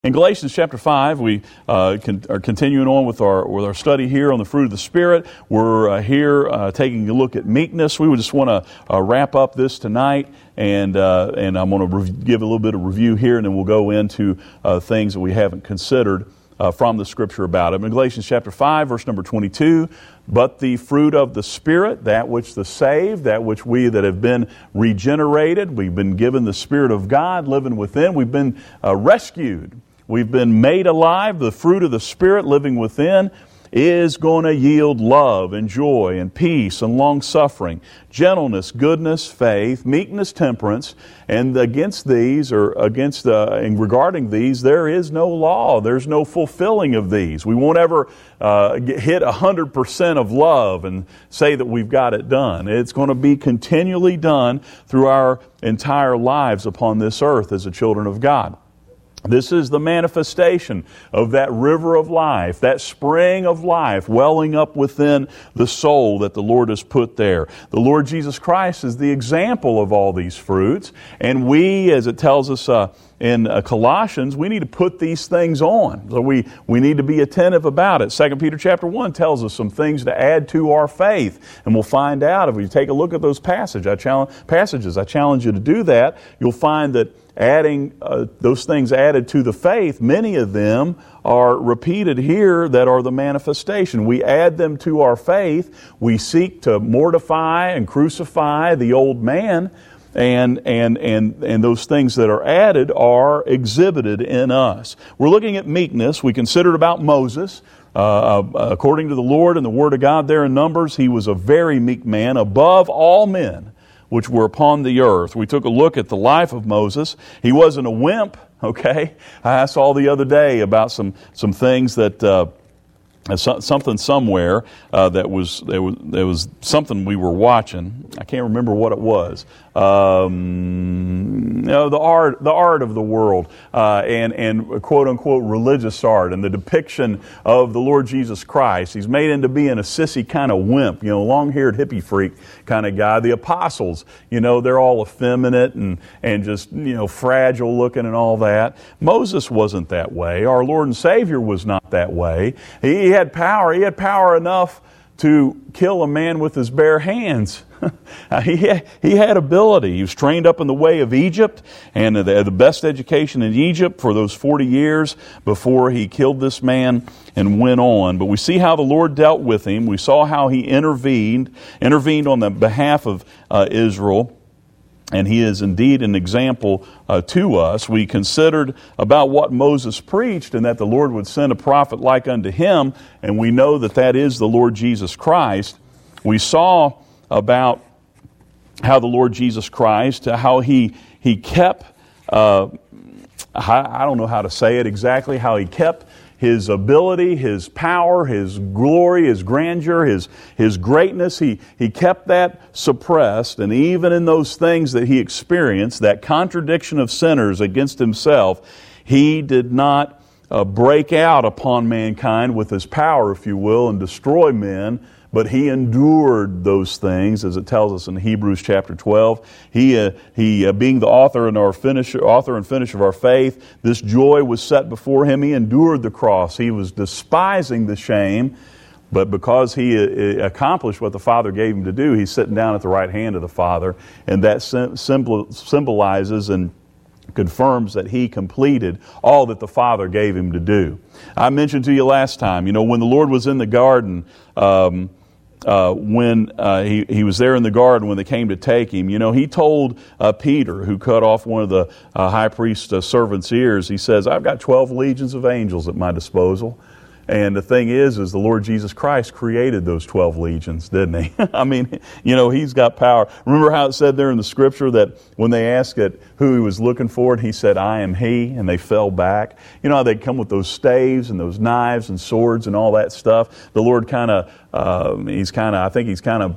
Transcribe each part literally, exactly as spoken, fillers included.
In Galatians chapter five, we uh, con- are continuing on with our with our study here on the fruit of the Spirit. We're uh, here uh, taking a look at meekness. We would just want to uh, wrap up this tonight, and uh, and I'm going to rev- give a little bit of review here, and then we'll go into uh, things that we haven't considered uh, from the Scripture about it. In Galatians chapter five, verse number twenty-two, but the fruit of the Spirit, that which the saved, that which we that have been regenerated, we've been given the Spirit of God living within, we've been uh, rescued. We've been made alive. The fruit of the Spirit living within is going to yield love and joy and peace and long-suffering, gentleness, goodness, faith, meekness, temperance. And against these, or against uh, and regarding these, there is no law. There's no fulfilling of these. We won't ever uh, get, hit one hundred percent of love and say that we've got it done. It's going to be continually done through our entire lives upon this earth as the children of God. This is the manifestation of that river of life, that spring of life welling up within the soul that the Lord has put there. The Lord Jesus Christ is the example of all these fruits, and we, as it tells us uh, in uh, Colossians, we need to put these things on. So we, we need to be attentive about it. Second Peter chapter one tells us some things to add to our faith, and we'll find out if we take a look at those passage, I challenge, passages. I challenge you to do that. You'll find that adding uh, those things added to the faith, many of them are repeated here that are the manifestation. We add them to our faith. We seek to mortify and crucify the old man, and and and and those things that are added are exhibited in us. We're looking at meekness. We considered about Moses. Uh, uh, according to the Lord and the Word of God there in Numbers, he was a very meek man, above all men which were upon the earth. We took a look at the life of Moses. He wasn't a wimp, okay? I saw the other day about some some things that uh, something somewhere uh, that was there was there was something we were watching. I can't remember what it was. Um, you know, the art the art of the world uh, and and quote unquote religious art and the depiction of the Lord Jesus Christ. He's made into being a sissy kind of wimp, you know, long-haired hippie freak kind of guy. The apostles, you know, they're all effeminate and and just, you know, fragile looking and all that. Moses wasn't that way. Our Lord and Savior was not that way. He had power. He had power enough to kill a man with his bare hands. he, had, he had ability. He was trained up in the way of Egypt, and the, the best education in Egypt for those forty years before he killed this man and went on. But we see how the Lord dealt with him. We saw how he intervened, intervened on the behalf of uh, Israel. And he is indeed an example uh, to us. We considered about what Moses preached and that the Lord would send a prophet like unto him. And we know that that is the Lord Jesus Christ. We saw about how the Lord Jesus Christ, how he he kept, uh, I, I don't know how to say it exactly, how he kept His ability, His power, His glory, His grandeur, His His greatness. He, he kept that suppressed, and even in those things that He experienced, that contradiction of sinners against Himself, He did not uh, break out upon mankind with His power, if you will, and destroy men, but He endured those things, as it tells us in Hebrews chapter twelve. He, uh, he uh, being the author and our finisher, author and finisher of our faith, this joy was set before Him. He endured the cross. He was despising the shame, but because He uh, accomplished what the Father gave Him to do, He's sitting down at the right hand of the Father, and that symbol, symbolizes and confirms that He completed all that the Father gave Him to do. I mentioned to you last time, you know, when the Lord was in the garden, um, Uh, when uh, he, he was there in the garden when they came to take Him, you know, He told uh, Peter, who cut off one of the uh, high priest's uh, servant's ears, He says, I've got twelve legions of angels at my disposal. And the thing is, is the Lord Jesus Christ created those twelve legions, didn't He? I mean, you know, He's got power. Remember how it said there in the Scripture that when they asked it who He was looking for, and He said, I am He, and they fell back. You know how they'd come with those staves and those knives and swords and all that stuff? The Lord kind of, uh, He's kind of, I think He's kind of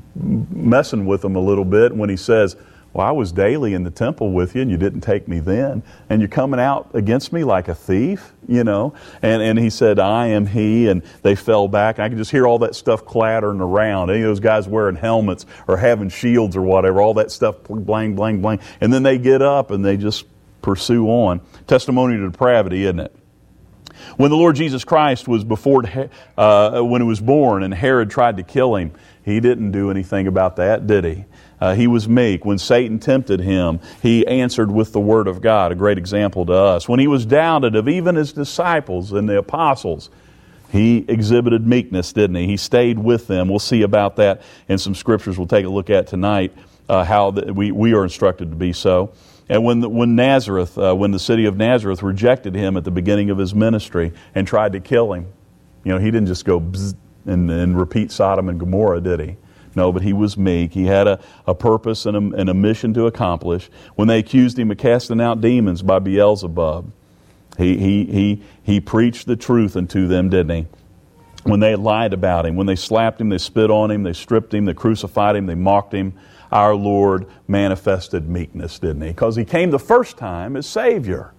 messing with them a little bit when He says, well, I was daily in the temple with you and you didn't take me then. And you're coming out against me like a thief, you know. And and He said, I am He. And they fell back. And I could just hear all that stuff clattering around. Any of those guys wearing helmets or having shields or whatever, all that stuff, blang, blang, blang. And then they get up and they just pursue on. Testimony to depravity, isn't it? When the Lord Jesus Christ was before, uh, when he was born and Herod tried to kill him, he didn't do anything about that, did he? Uh, he was meek. When Satan tempted him, he answered with the Word of God, a great example to us. When he was doubted of even his disciples and the apostles, he exhibited meekness, didn't he? He stayed with them. We'll see about that in some scriptures we'll take a look at tonight, uh, how the, we, we are instructed to be so. And when the, when Nazareth, uh, when the city of Nazareth rejected him at the beginning of his ministry and tried to kill him, you know, he didn't just go bzz and, and repeat Sodom and Gomorrah, did he? No, but he was meek. He had a, a purpose and a, and a mission to accomplish. When they accused him of casting out demons by Beelzebub, he, he, he, he preached the truth unto them, didn't he? When they lied about him, when they slapped him, they spit on him, they stripped him, they crucified him, they mocked him, our Lord manifested meekness, didn't he? Because he came the first time as Savior.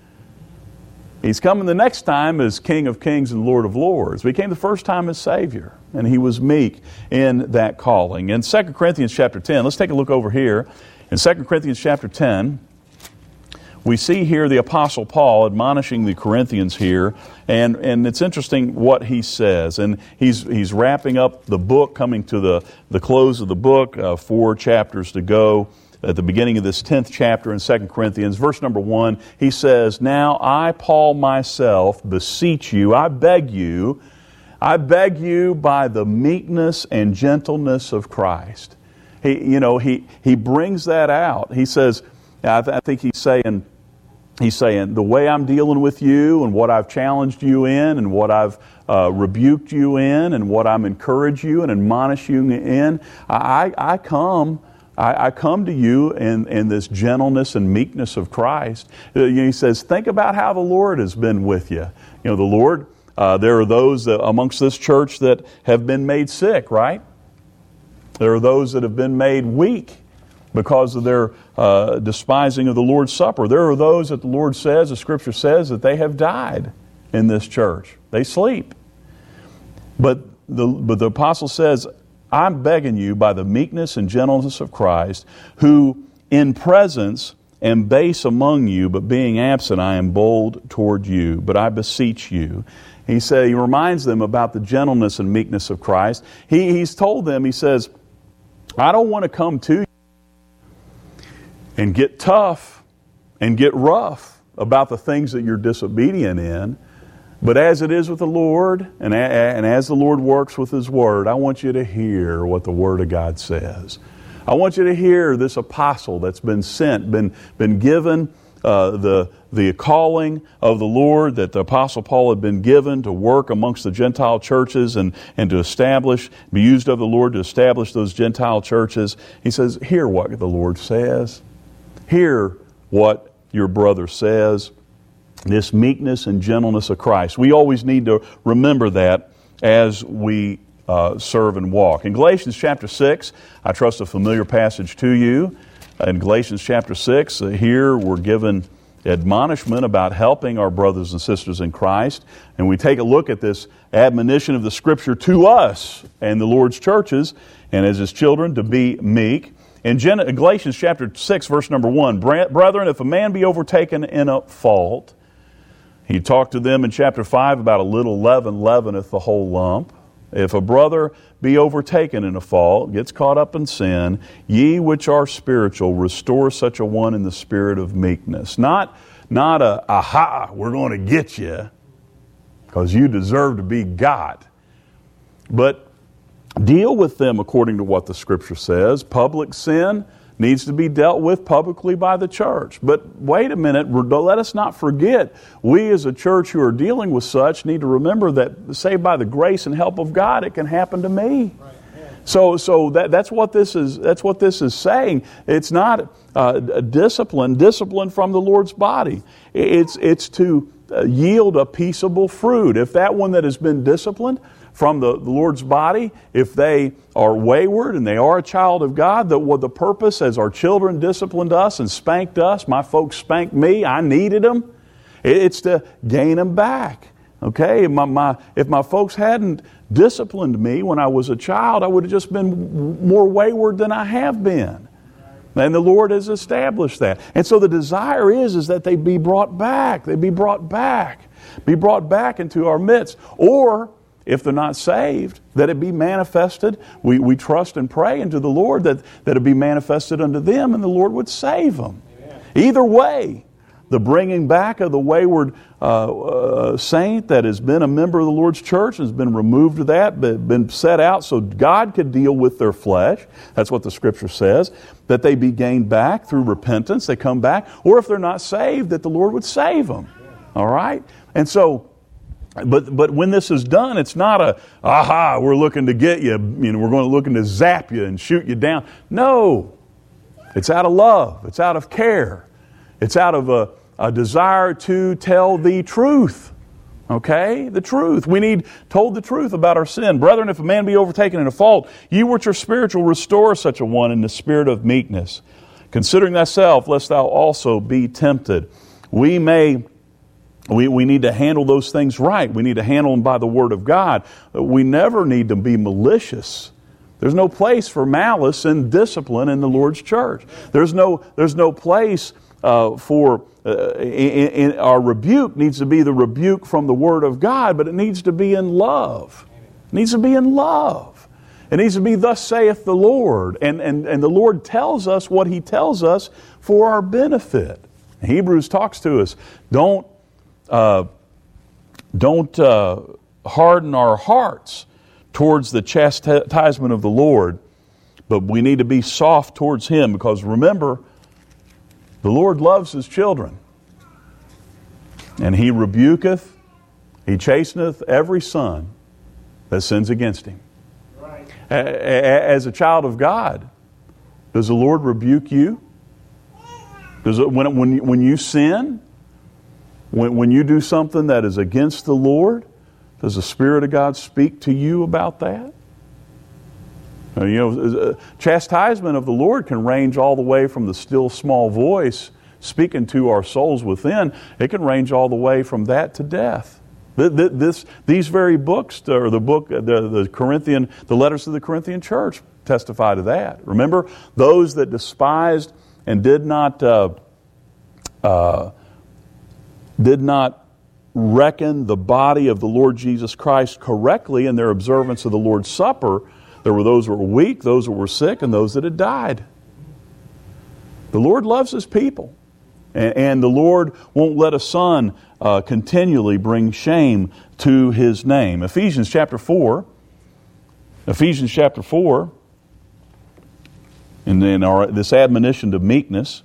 He's coming the next time as King of Kings and Lord of Lords. But he came the first time as Savior, and he was meek in that calling. In Second Corinthians chapter ten, let's take a look over here. In Second Corinthians chapter ten, we see here the Apostle Paul admonishing the Corinthians here, and, and it's interesting what he says. And he's he's wrapping up the book, coming to the, the close of the book, uh, four chapters to go. At the beginning of this tenth chapter in Second Corinthians, verse number one, he says, "Now I, Paul, myself, beseech you, I beg you, I beg you by the meekness and gentleness of Christ." He, you know, he, he brings that out. He says, I, th- I think he's saying, he's saying, the way I'm dealing with you and what I've challenged you in and what I've uh, rebuked you in and what I'm encouraged you and admonish you in, I, I come... I, I come to you in, in this gentleness and meekness of Christ. He says, think about how the Lord has been with you. You know, the Lord, uh, there are those that, amongst this church that have been made sick, right? There are those that have been made weak because of their uh, despising of the Lord's Supper. There are those that the Lord says, the Scripture says, that they have died in this church. They sleep. But the, but the apostle says, I'm begging you by the meekness and gentleness of Christ, who in presence am base among you, but being absent I am bold toward you. But I beseech you. He said, he reminds them about the gentleness and meekness of Christ. He, he's told them, he says, I don't want to come to you and get tough and get rough about the things that you're disobedient in. But as it is with the Lord, and, a, and as the Lord works with His Word, I want you to hear what the Word of God says. I want you to hear this apostle that's been sent, been, been given uh, the, the calling of the Lord that the Apostle Paul had been given to work amongst the Gentile churches and, and to establish, be used of the Lord to establish those Gentile churches. He says, hear what the Lord says. Hear what your brother says. This meekness and gentleness of Christ. We always need to remember that as we uh, serve and walk. In Galatians chapter six, I trust a familiar passage to you. In Galatians chapter six, uh, here we're given admonishment about helping our brothers and sisters in Christ. And we take a look at this admonition of the Scripture to us and the Lord's churches, and as His children, to be meek. In Gen- Galatians chapter six, verse number one, "Brethren, if a man be overtaken in a fault," he talked to them in chapter five about a little leaven leaveneth the whole lump. "If a brother be overtaken in a fault," gets caught up in sin, "ye which are spiritual, restore such a one in the spirit of meekness." Not, not a, aha, we're going to get you because you deserve to be got. But deal with them according to what the Scripture says. Public sin needs to be dealt with publicly by the church. But wait a minute, let us not forget, we as a church who are dealing with such need to remember that, say, by the grace and help of God, it can happen to me. Right. Yeah. So, so that, that's what this is. That's what this is saying. It's not uh, a discipline, discipline from the Lord's body. It's it's to uh, yield a peaceable fruit. If that one that has been disciplined from the, the Lord's body, if they are wayward and they are a child of God, that what the purpose, as our children disciplined us and spanked us, my folks spanked me, I needed them, it's to gain them back. Okay, if my, my, if my folks hadn't disciplined me when I was a child, I would have just been more wayward than I have been. And the Lord has established that. And so the desire is, is that they be brought back. They be brought back. Be brought back into our midst. Or, if they're not saved, that it be manifested. We, we trust and pray into the Lord that, that it be manifested unto them and the Lord would save them. Amen. Either way, the bringing back of the wayward uh, uh, saint that has been a member of the Lord's church has been removed of that, been set out so God could deal with their flesh. That's what the Scripture says. That they be gained back through repentance. They come back. Or if they're not saved, that the Lord would save them. All right? And so, but but when this is done, it's not a, aha, we're looking to get you, you know, we're going to looking to zap you and shoot you down. No. It's out of love. It's out of care. It's out of a, a desire to tell the truth. Okay? The truth. We need told the truth about our sin. Brethren, if a man be overtaken in a fault, you which are spiritual, restore such a one in the spirit of meekness, considering thyself, lest thou also be tempted. We may, we, we need to handle those things right. We need to handle them by the Word of God. We never need to be malicious. There's no place for malice and discipline in the Lord's church. There's no, there's no place Uh, for uh, in, in our rebuke needs to be the rebuke from the Word of God, but it needs to be in love. It needs to be in love. It needs to be, thus saith the Lord. And, and, and the Lord tells us what He tells us for our benefit. Hebrews talks to us. Don't, uh, don't uh, harden our hearts towards the chastisement of the Lord, but we need to be soft towards Him, because remember, the Lord loves His children, and He rebuketh, He chasteneth every son that sins against Him. Right. As a child of God, does the Lord rebuke you? Does it, when, when, when you sin, when, when you do something that is against the Lord, does the Spirit of God speak to you about that? You know, chastisement of the Lord can range all the way from the still small voice speaking to our souls within. It can range all the way from that to death. This, these very books, or the book, the, the Corinthian, the letters to the Corinthian church testify to that. Remember, those that despised and did not uh, uh, did not reckon the body of the Lord Jesus Christ correctly in their observance of the Lord's Supper. There were those who were weak, those who were sick, and those that had died. The Lord loves His people. And, and the Lord won't let a son uh, continually bring shame to His name. Ephesians chapter four. Ephesians chapter four. And then our, this admonition to meekness.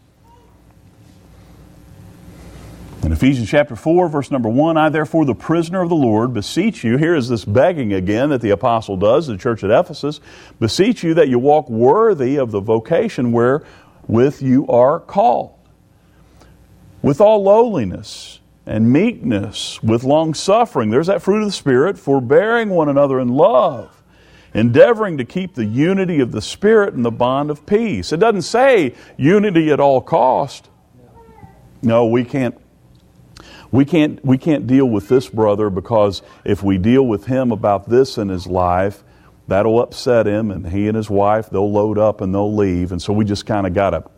In Ephesians chapter four, verse number one, I therefore, the prisoner of the Lord, beseech you, here is this begging again that the apostle does to the church at Ephesus, beseech you that you walk worthy of the vocation wherewith you are called, with all lowliness and meekness, with long suffering. There's that fruit of the Spirit, forbearing one another in love, endeavoring to keep the unity of the Spirit in the bond of peace. It doesn't say unity at all cost. No, we can't. We can't, we can't deal with this brother, because if we deal with him about this in his life, that'll upset him, and he and his wife, they'll load up and they'll leave. And so we just kind of got to,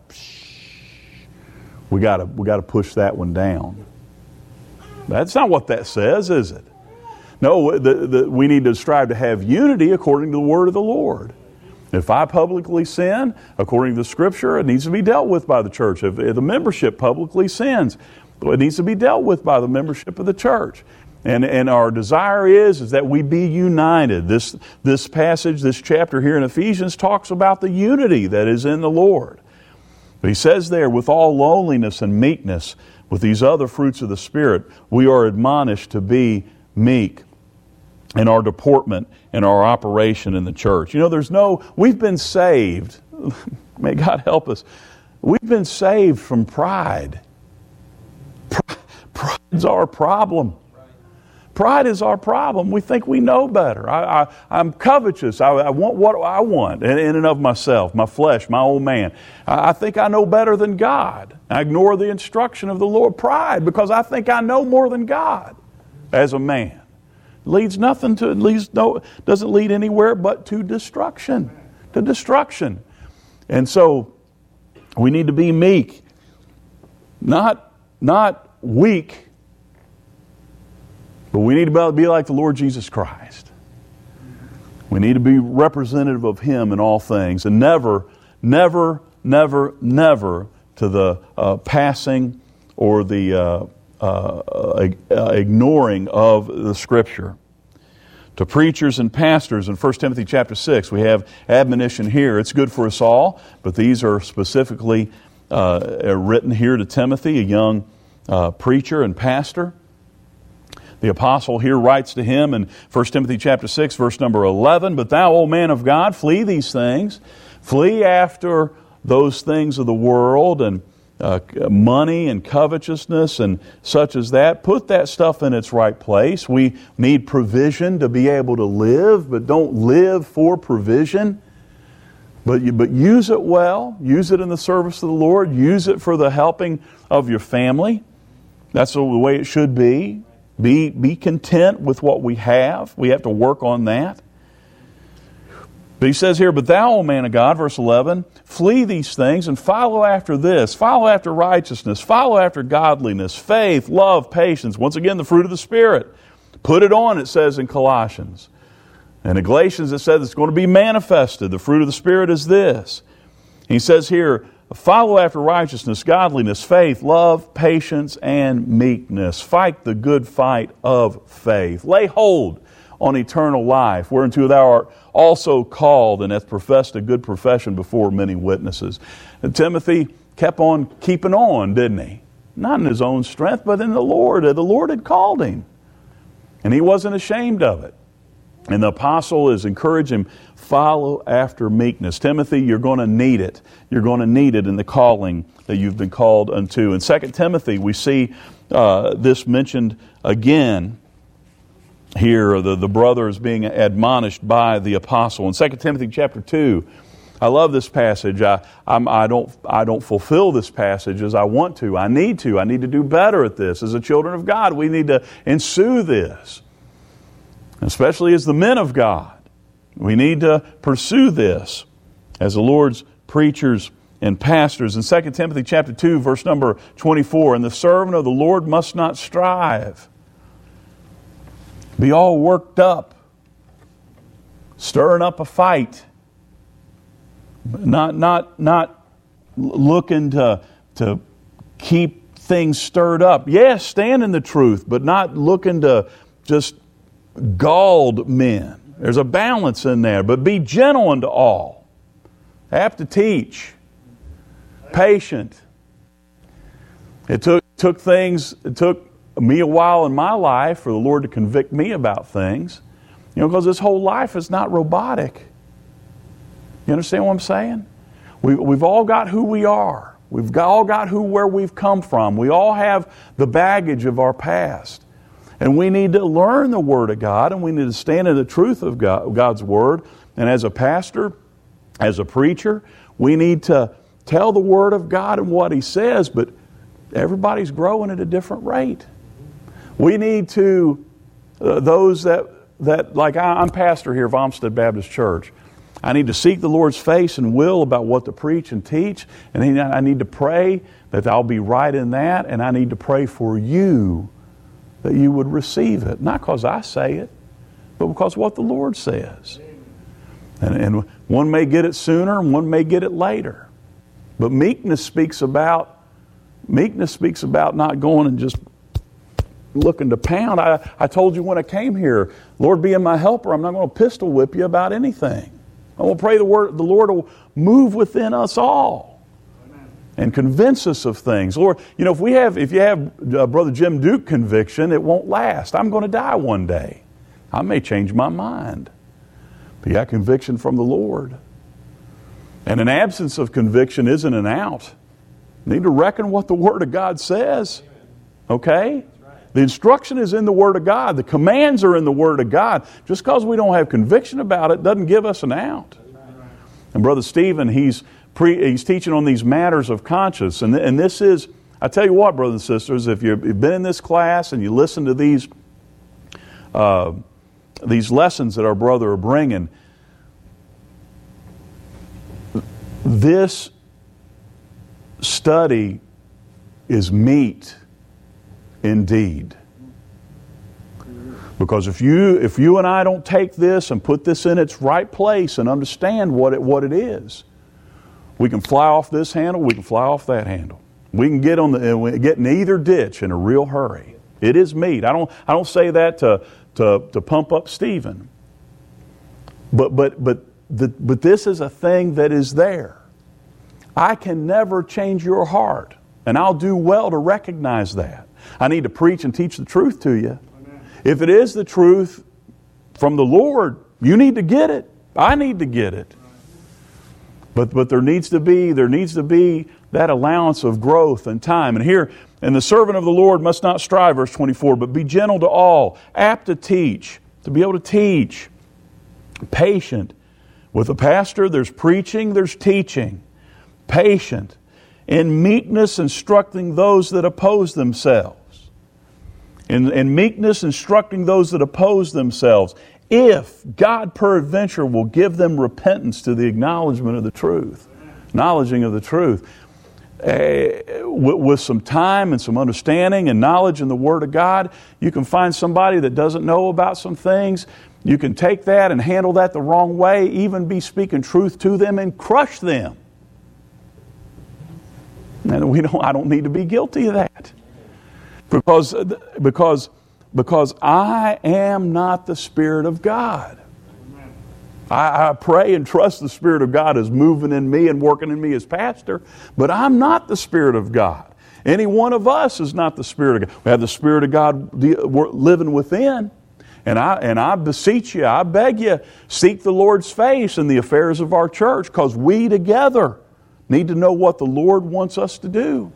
we got to, we got to push that one down. That's not what that says, is it? No, the, the, we need to strive to have unity according to the Word of the Lord. If I publicly sin, according to the Scripture, it needs to be dealt with by the church. If, if the membership publicly sins, it needs to be dealt with by the membership of the church. And, and our desire is, is that we be united. This, this passage, this chapter here in Ephesians talks about the unity that is in the Lord. But he says there, with all lowliness and meekness, with these other fruits of the Spirit, we are admonished to be meek in our deportment and our operation in the church. You know, there's no, we've been saved. May God help us. We've been saved from pride. Pride is our problem. Pride is our problem. We think we know better. I, I, I'm covetous. I, I want what I want in, in and of myself, my flesh, my old man. I, I think I know better than God. I ignore the instruction of the Lord. Pride, because I think I know more than God as a man. Leads nothing to, leads no, doesn't lead anywhere but to destruction. To destruction. And so, We need to be meek. Not, not weak, but we need to be like the Lord Jesus Christ. We need to be representative of Him in all things, and never, never, never, never to the uh, passing or the uh, uh, uh, ignoring of the Scripture. To preachers and pastors in First Timothy chapter six, we have admonition here. It's good for us all, but these are specifically uh, written here to Timothy, a young uh, preacher and pastor. The apostle here writes to him in First Timothy chapter six, verse number eleven, "But thou, O man of God, flee these things. Flee after those things of the world and uh, money and covetousness and such as that. Put that stuff in its right place. We need provision to be able to live, but don't live for provision. But you, but use it well. Use it in the service of the Lord. Use it for the helping of your family. That's the way it should be. Be, be content with what we have. We have to work on that. But he says here, "But thou, O man of God," verse eleven, "flee these things and follow after this. Follow after righteousness. Follow after godliness, faith, love, patience." Once again, the fruit of the Spirit. Put it on, it says in Colossians. And in Galatians it says it's going to be manifested. The fruit of the Spirit is this. He says here, follow after righteousness, godliness, faith, love, patience, and meekness. Fight the good fight of faith. Lay hold on eternal life, whereunto thou art also called, and hast professed a good profession before many witnesses. And Timothy kept on keeping on, didn't he? Not in his own strength, but in the Lord. The Lord had called him. And he wasn't ashamed of it. And the apostle is encouraging him, follow after meekness. Timothy, you're going to need it. You're going to need it in the calling that you've been called unto. In Second Timothy, we see uh, this mentioned again here, the, the brother is being admonished by the apostle. In Second Timothy chapter two, I love this passage. I, I'm, I, don't, I don't fulfill this passage as I want to. I need to. I need to do better at this. As the children of God, we need to ensue this. Especially as the men of God. We need to pursue this as the Lord's preachers and pastors. In Second Timothy chapter two, verse number twenty-four, "And the servant of the Lord must not strive, be all worked up, stirring up a fight, not not not looking to to keep things stirred up. Yes, stand in the truth, but not looking to just galled men. There's a balance in there, but be gentle unto all, apt to teach, patient." It took took things. It took me a while in my life for the Lord to convict me about things, you know, because this whole life is not robotic. You understand what I'm saying? We, we've all got who we are. We've got, all got who where we've come from. We all have the baggage of our past. And we need to learn the Word of God, and we need to stand in the truth of God, God's Word. And as a pastor, as a preacher, we need to tell the Word of God and what He says, but everybody's growing at a different rate. We need to, uh, those that, that like I, I'm pastor here of Olmsted Baptist Church. I need to seek the Lord's face and will about what to preach and teach. And I need to pray that I'll be right in that. And I need to pray for you that you would receive it. Not because I say it, but because of what the Lord says. And, and one may get it sooner and one may get it later. But meekness speaks about, meekness speaks about not going and just looking to pound. I, I told you when I came here, Lord being my helper, I'm not going to pistol whip you about anything. I will pray the word, the Lord will move within us all. Amen. And convince us of things. Lord, you know, if we have, if you have uh, Brother Jim Duke conviction, it won't last. I'm going to die one day. I may change my mind. But you got conviction from the Lord. And an absence of conviction isn't an out. You need to reckon what the Word of God says. Okay? The instruction is in the Word of God. The commands are in the Word of God. Just because we don't have conviction about it doesn't give us an out. And Brother Stephen, he's pre, he's teaching on these matters of conscience. And, th- and this is, I tell you what, brothers and sisters, if you've been in this class and you listen to these, uh, these lessons that our brother are bringing, this study is meat indeed. Because if you if you and I don't take this and put this in its right place and understand what it what it is, we can fly off this handle, we can fly off that handle. We can get on the get in either ditch in a real hurry. It is meat. I don't I don't say that to to, to pump up Stephen. But but but the, but this is a thing that is there. I can never change your heart, and I'll do well to recognize that. I need to preach and teach the truth to you. Amen. If it is the truth from the Lord, you need to get it. I need to get it. But but there needs to be there needs to be that allowance of growth and time. And here, and the servant of the Lord must not strive, verse twenty-four, but be gentle to all, apt to teach, to be able to teach, patient. With a pastor, there's preaching, there's teaching. Patient, in meekness instructing those that oppose themselves. In, in meekness instructing those that oppose themselves. If God peradventure will give them repentance to the acknowledgement of the truth. Acknowledging of the truth. Uh, with, with some time and some understanding and knowledge in the Word of God, you can find somebody that doesn't know about some things. You can take that and handle that the wrong way, even be speaking truth to them and crush them. And we don't, I don't need to be guilty of that. Because, because, because I am not the Spirit of God. I, I pray and trust the Spirit of God is moving in me and working in me as pastor, but I'm not the Spirit of God. Any one of us is not the Spirit of God. We have the Spirit of God living within. And I and I beseech you, I beg you, seek the Lord's face in the affairs of our church, because we together need to know what the Lord wants us to do.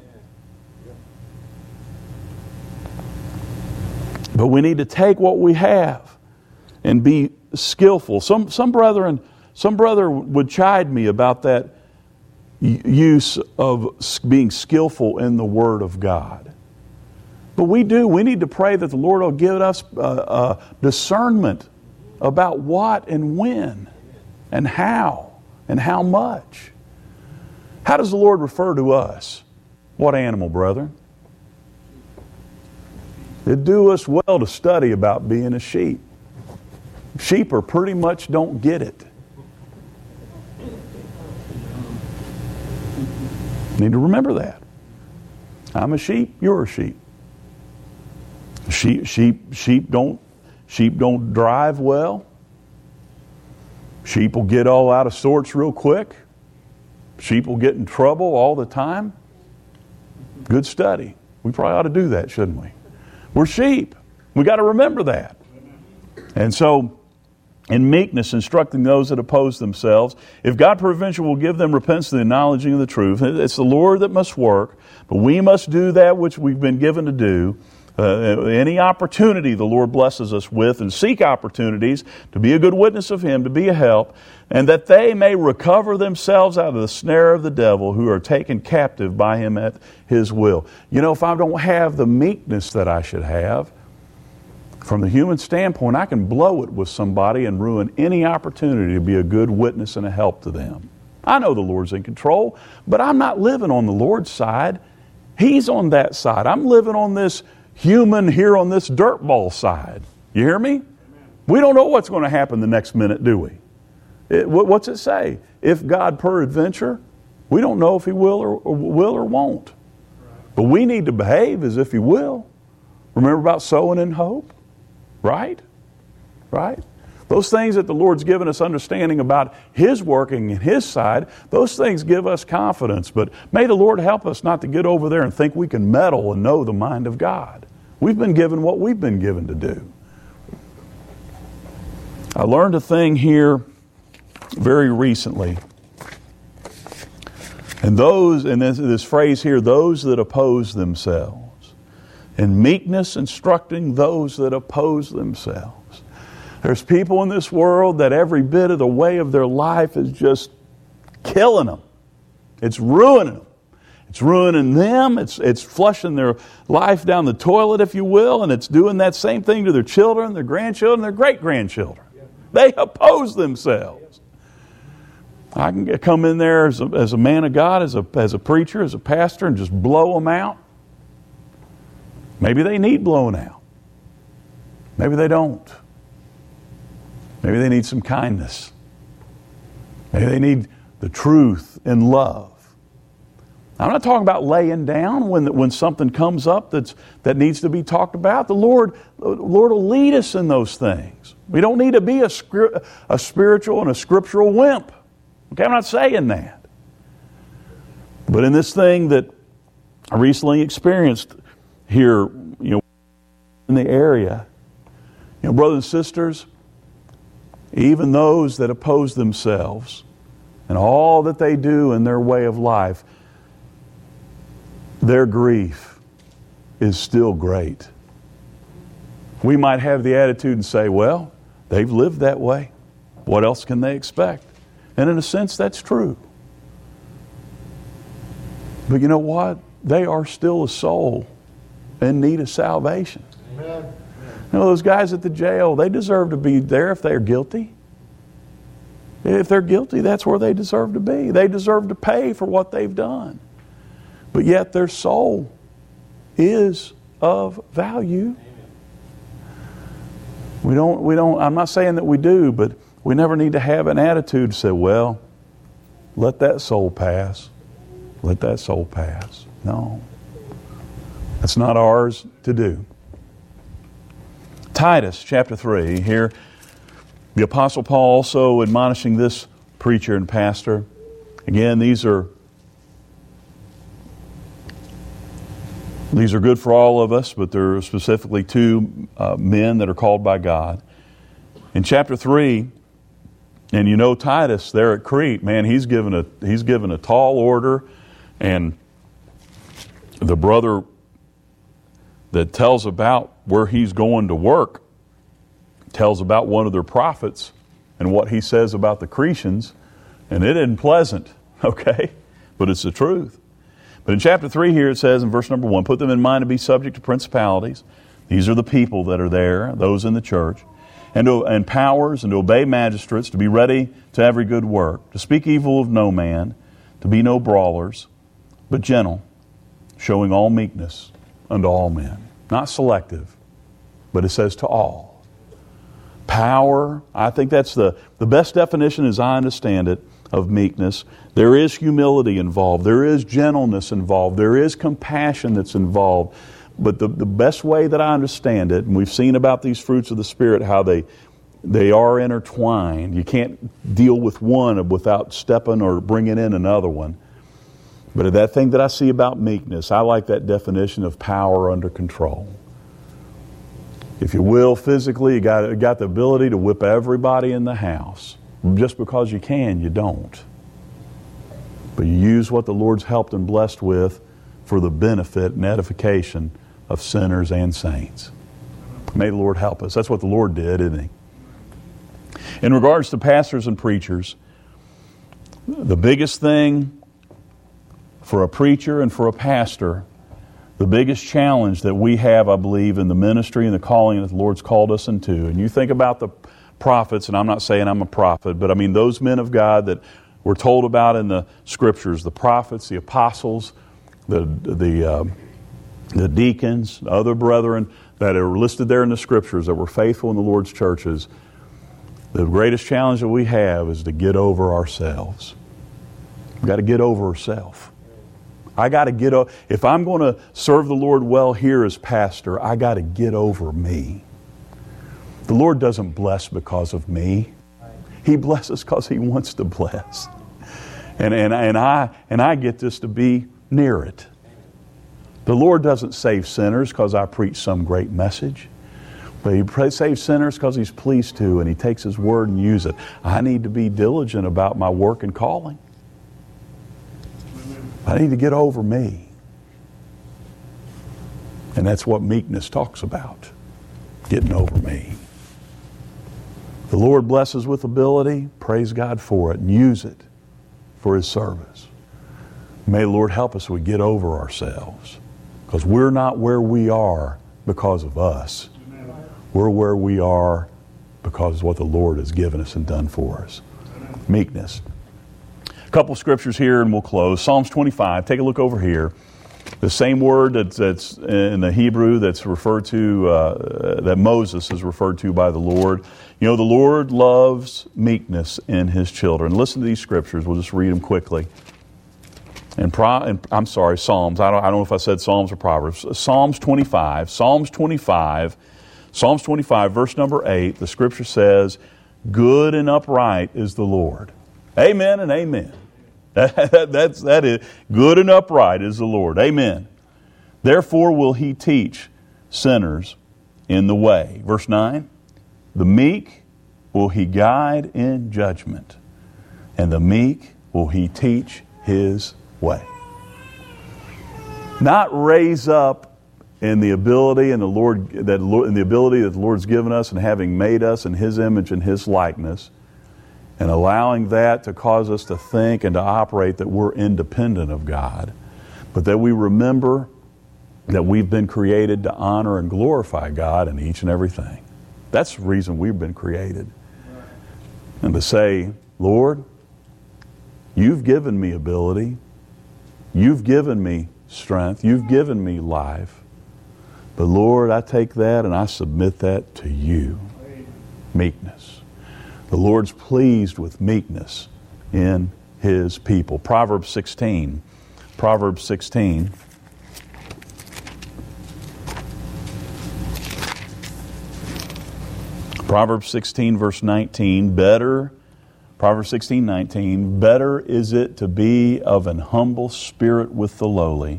But we need to take what we have and be skillful. Some some brethren, some brother would chide me about that use of being skillful in the Word of God. But we do. We need to pray that the Lord will give us uh, uh, discernment about what and when and how and how much. How does the Lord refer to us? What animal, brethren? It'd do us well to study about being a sheep. Sheep are pretty much don't get it. Need to remember that. I'm a sheep, you're a sheep. Sheep, sheep, sheep don't, sheep don't drive well. Sheep will get all out of sorts real quick. Sheep will get in trouble all the time. Good study. We probably ought to do that, shouldn't we? We're sheep. We got to remember that. And so, in meekness, instructing those that oppose themselves, if God peradventure will give them repentance to the acknowledging of the truth, it's the Lord that must work, but we must do that which we've been given to do. Uh, any opportunity the Lord blesses us with, and seek opportunities to be a good witness of Him, to be a help, and that they may recover themselves out of the snare of the devil, who are taken captive by him at his will. You know, if I don't have the meekness that I should have, from the human standpoint, I can blow it with somebody and ruin any opportunity to be a good witness and a help to them. I know the Lord's in control, but I'm not living on the Lord's side. He's on that side. I'm living on this human here on this dirt ball side. You hear me? Amen. We don't know what's going to happen the next minute, do we? It, what's it say? If God peradventure, we don't know if He will or, or will or won't. But we need to behave as if He will. Remember about sowing in hope? Right? Right? Those things that the Lord's given us understanding about His working in His side, those things give us confidence. But may the Lord help us not to get over there and think we can meddle and know the mind of God. We've been given what we've been given to do. I learned a thing here very recently. And those, and this, this phrase here, those that oppose themselves. In meekness instructing those that oppose themselves. There's people in this world that every bit of the way of their life is just killing them. It's ruining them. It's ruining them. It's, it's flushing their life down the toilet, if you will, and it's doing that same thing to their children, their grandchildren, their great-grandchildren. They oppose themselves. I can get, come in there as a, as a man of God, as a, as a preacher, as a pastor, and just blow them out. Maybe they need blown out. Maybe they don't. Maybe they need some kindness. Maybe they need the truth and love. I'm not talking about laying down when when something comes up that's that needs to be talked about. The Lord, the Lord will lead us in those things. We don't need to be a, a spiritual and a scriptural wimp. Okay, I'm not saying that. But in this thing that I recently experienced here, you know, in the area, you know, brothers and sisters, even those that oppose themselves and all that they do in their way of life, their grief is still great. We might have the attitude and say, well, they've lived that way. What else can they expect? And in a sense, that's true. But you know what? They are still a soul in need of salvation. Amen. You know, those guys at the jail, they deserve to be there if they're guilty. If they're guilty, that's where they deserve to be. They deserve to pay for what they've done. But yet their soul is of value. We don't, we don't, I'm not saying that we do, but we never need to have an attitude to say, well, let that soul pass. Let that soul pass. No. That's not ours to do. Titus chapter three, here the Apostle Paul also admonishing this preacher and pastor. Again, these are These are good for all of us, but there are specifically two uh, men that are called by God. In chapter three, and you know Titus there at Crete, man, he's given a he's given a tall order, and the brother that tells about where he's going to work tells about one of their prophets and what he says about the Cretans, and it isn't pleasant, okay? But it's the truth. But in chapter three here it says in verse number one, put them in mind to be subject to principalities. These are the people that are there, those in the church. And, to, and powers, and to obey magistrates, to be ready to every good work, to speak evil of no man, to be no brawlers, but gentle, showing all meekness unto all men. Not selective, but it says to all. Power, I think that's the, the best definition as I understand it of meekness. There is humility involved. There is gentleness involved. There is compassion that's involved. But the, the best way that I understand it, and we've seen about these fruits of the Spirit, how they they are intertwined. You can't deal with one without stepping or bringing in another one. But that thing that I see about meekness, I like that definition of power under control. If you will, physically, you got, you got the ability to whip everybody in the house. Just because you can, you don't. But you use what the Lord's helped and blessed with for the benefit and edification of sinners and saints. May the Lord help us. That's what the Lord did, isn't He? In regards to pastors and preachers, the biggest thing for a preacher and for a pastor, the biggest challenge that we have, I believe, in the ministry and the calling that the Lord's called us into, and you think about the prophets, and I'm not saying I'm a prophet, but I mean those men of God that we're told about in the Scriptures, the prophets, the apostles, the the uh, the deacons, other brethren that are listed there in the Scriptures that were faithful in the Lord's churches. The greatest challenge that we have is to get over ourselves. We've got to get over ourselves. I got to get over. If I'm going to serve the Lord well here as pastor, I got to get over me. The Lord doesn't bless because of me. He blesses because He wants to bless. And, and, and, I, and I get this to be near it. The Lord doesn't save sinners because I preach some great message. But He saves sinners because He's pleased to, and He takes His word and uses it. I need to be diligent about my work and calling. I need to get over me. And that's what meekness talks about. Getting over me. The Lord blesses with ability. Praise God for it and use it for His service. May the Lord help us so we get over ourselves. Because we're not where we are because of us. We're where we are because of what the Lord has given us and done for us. Meekness. couple scriptures here and we'll close. Psalms twenty-five, take a look over here. The same word that's, that's in the Hebrew that's referred to, uh, that Moses is referred to by the Lord. You know, the Lord loves meekness in His children. Listen to these scriptures. We'll just read them quickly. And, Pro, and I'm sorry, Psalms. I don't, I don't know if I said Psalms or Proverbs. Psalms twenty-five. Psalms twenty-five. Psalms twenty-five, verse number eight. The scripture says, "Good and upright is the Lord." Amen and amen. That, that's, that is, good and upright is the Lord. Amen. "Therefore will He teach sinners in the way." Verse nine. "The meek will He guide in judgment, and the meek will He teach His way." Not raise up in the ability and the Lord that in the ability that the Lord's given us and having made us in His image and His likeness, and allowing that to cause us to think and to operate that we're independent of God, but that we remember that we've been created to honor and glorify God in each and everything. That's the reason we've been created. And to say, "Lord, You've given me ability. You've given me strength. You've given me life. But Lord, I take that and I submit that to You." Meekness. The Lord's pleased with meekness in His people. Proverbs sixteen. Proverbs sixteen. Proverbs sixteen, verse nineteen. Better, Proverbs sixteen, nineteen. "Better is it to be of an humble spirit with the lowly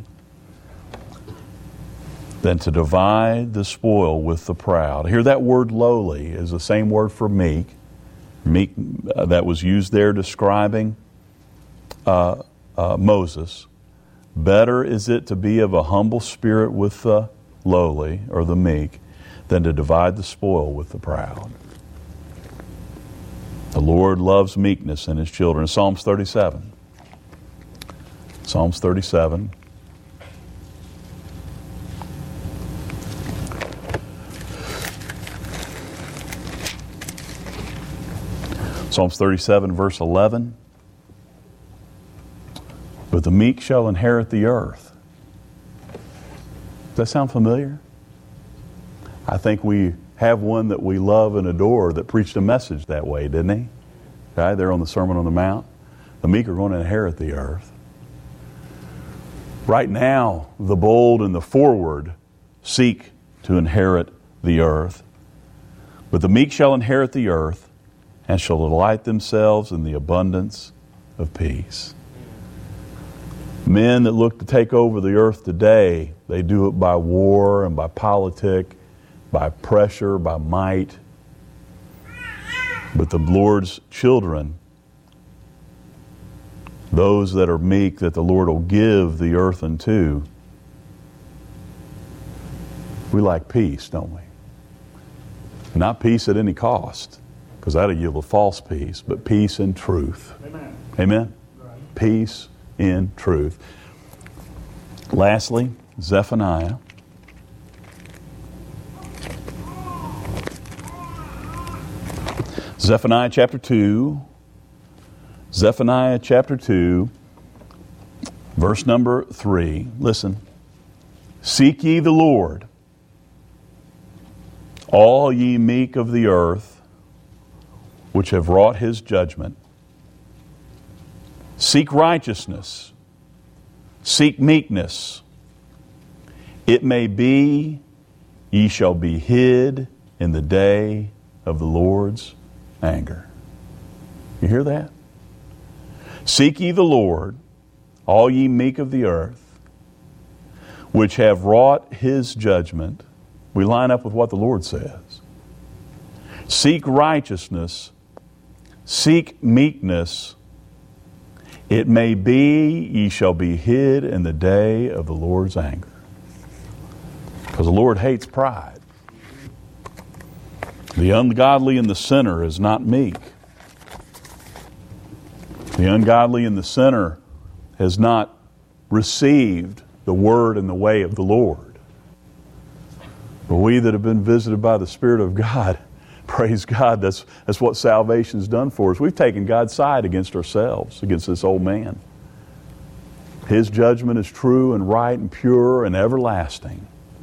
than to divide the spoil with the proud." Here, that word lowly is the same word for meek. Meek uh, that was used there describing uh, uh, Moses. Better is it to be of a humble spirit with the lowly, or the meek, than to divide the spoil with the proud. The Lord loves meekness in His children. Psalms thirty-seven. Psalms thirty-seven. Psalms thirty-seven, verse eleven. "But the meek shall inherit the earth." Does that sound familiar? I think we have one that we love and adore that preached a message that way, didn't he? Okay, there on the Sermon on the Mount. The meek are going to inherit the earth. Right now, the bold and the forward seek to inherit the earth. "But the meek shall inherit the earth, and shall delight themselves in the abundance of peace." Men that look to take over the earth today, they do it by war and by politic, by pressure, by might. But the Lord's children, those that are meek that the Lord will give the earth unto, we like peace, don't we? Not peace at any cost, because that'll yield a false peace, but peace in truth. Amen. Amen? Right. Peace in truth. Lastly, Zephaniah. Zephaniah chapter two. Zephaniah chapter two, verse number three. Listen. "Seek ye the Lord, all ye meek of the earth, which have wrought His judgment. Seek righteousness, seek meekness. It may be ye shall be hid in the day of the Lord's anger." You hear that? "Seek ye the Lord, all ye meek of the earth, which have wrought His judgment." We line up with what the Lord says. Seek righteousness, seek meekness. It may be ye shall be hid in the day of the Lord's anger. Because the Lord hates pride. The ungodly and the sinner is not meek. The ungodly and the sinner has not received the word and the way of the Lord. But we that have been visited by the Spirit of God Praise God, that's, that's what salvation's done for us. We've taken God's side against ourselves, against this old man. His judgment is true and right and pure and everlasting.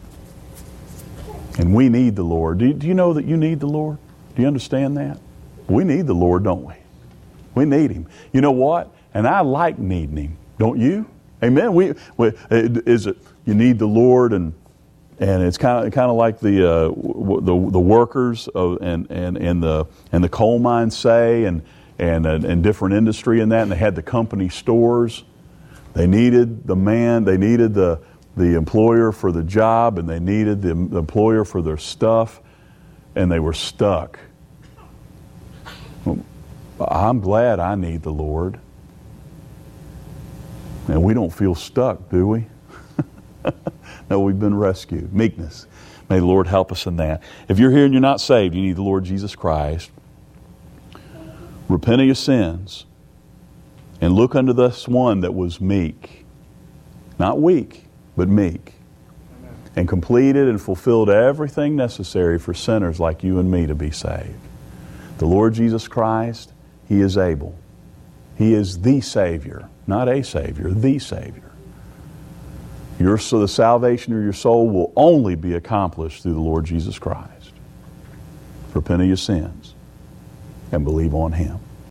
And we need the Lord. Do you, do you know that you need the Lord? Do you understand that? We need the Lord, don't we? We need Him. You know what? And I like needing Him. Don't you? Amen. We, we is it you need the Lord, and and it's kind of kind of like the uh, the the workers of, and and and the and the coal mines say, and and and different industry in that, and they had the company stores. They needed the man. They needed the the employer for the job, and they needed the employer for their stuff, and they were stuck. Well, I'm glad I need the Lord. And we don't feel stuck, do we? No, we've been rescued. Meekness. May the Lord help us in that. If you're here and you're not saved, you need the Lord Jesus Christ. Repent of your sins and look unto this one that was meek. Not weak, but meek. Amen. And completed and fulfilled everything necessary for sinners like you and me to be saved. The Lord Jesus Christ, He is able. He is the Savior. Not a Savior, the Savior. Your, so the salvation of your soul will only be accomplished through the Lord Jesus Christ. Repent of your sins and believe on Him.